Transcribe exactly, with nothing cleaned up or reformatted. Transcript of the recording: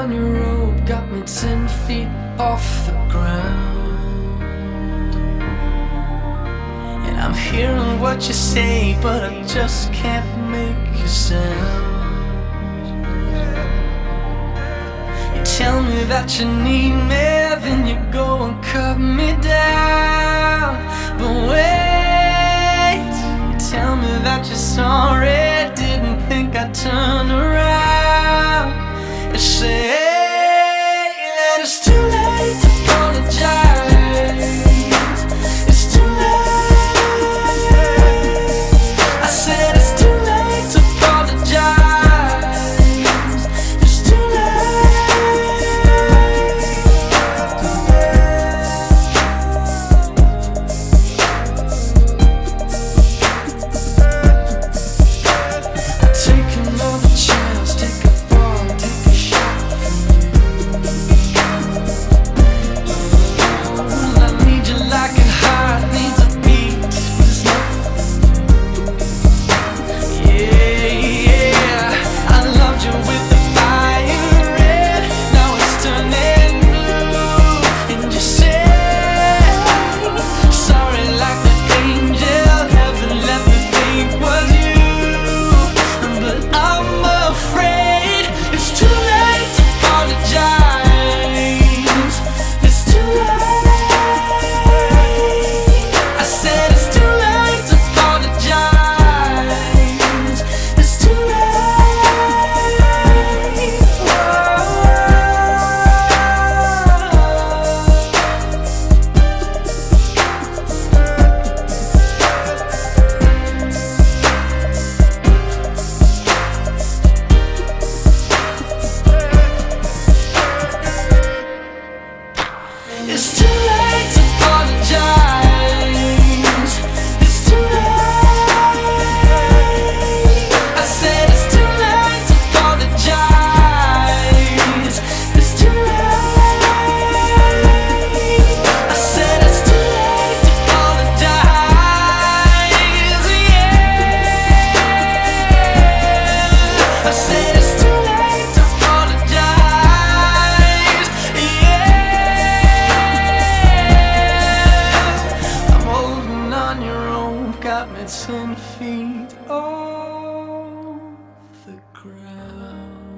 on your rope got me ten feet off the ground. And I'm hearing what you say, but I just can't make you sound. You tell me that you need me, then you go and cut me down. But wait, you tell me that you're sorry, didn't think I'd turn around. You say that it's too late to apologize. It's too late. I said it's too late to apologize. It's too take another chance, take a fall, take a shot from you. I need you like a heart needs a beat. There's nothing. Yeah, yeah. I loved you with the fire red. Now it's turning blue. And you say sorry like the angel. Heaven let me think was you. But I'm afraid it's too late to apologize. It's too late. I said it's too late to apologize. It's too late. It's too late to apologize. It's too late. I said it's too late to apologize. It's too late. I said it's too late to apologize. Yeah. I said it's too late to apologize. Yeah. I'm holding on your rope, got me ten feet off the ground.